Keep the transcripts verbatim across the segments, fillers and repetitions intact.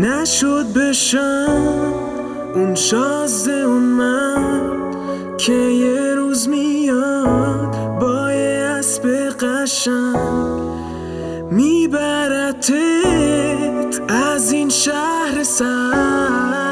نشد بشم اون شازده اون مرد که یه روز میاد با یه اسب قشنگ میبرتت از این شهر سرد.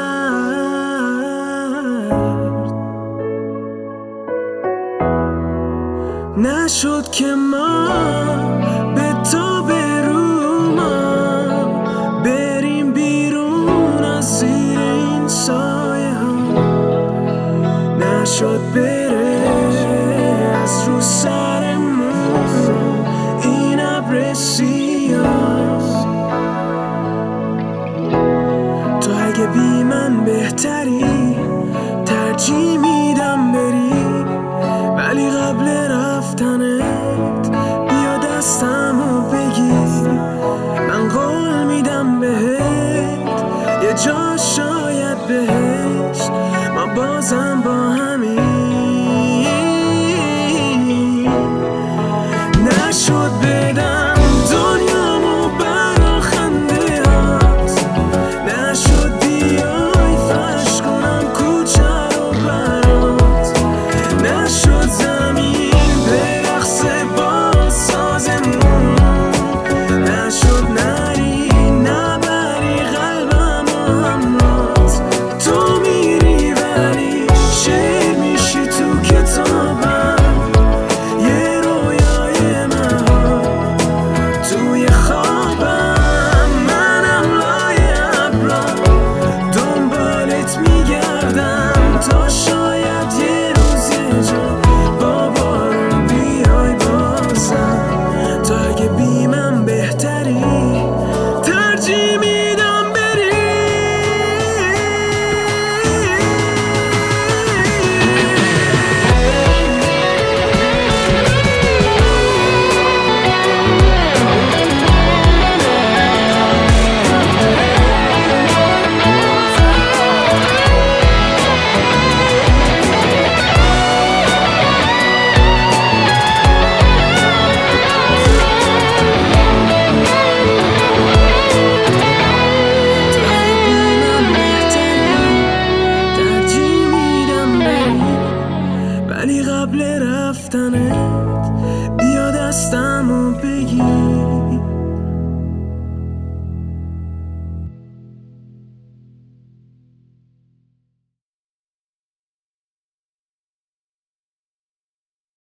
نشد که ما به تو بروما بریم بیرون از زیر این سایه ها. نشد بره از رو سرمون این ابر سیاه. تو اگه بی من بهتری ترجیح میدم بری، ولی قبل رفتنت بیا دستمو بگیر. من قول میدم بهت یه جا شاید بهشت ما بازم با همین. نشد بدم دنیامو برا خنده هات، نشد بیای فرش کنم کوچه رو برات، نشد زمین برقصه با سازمون، نشد نری نبری قلبمو همرات. تو میری ولی شعر میشی تو کتابم، یه رویای مهار توی خوابم. منم لای ابرا دنبالت میگردم تا شاید یه روز یه جا با بارون بیای بازم. تو اگه بی من بهتری ترجیح میدم بری. ولی قبل رفتنت بیا دستمو بگیر.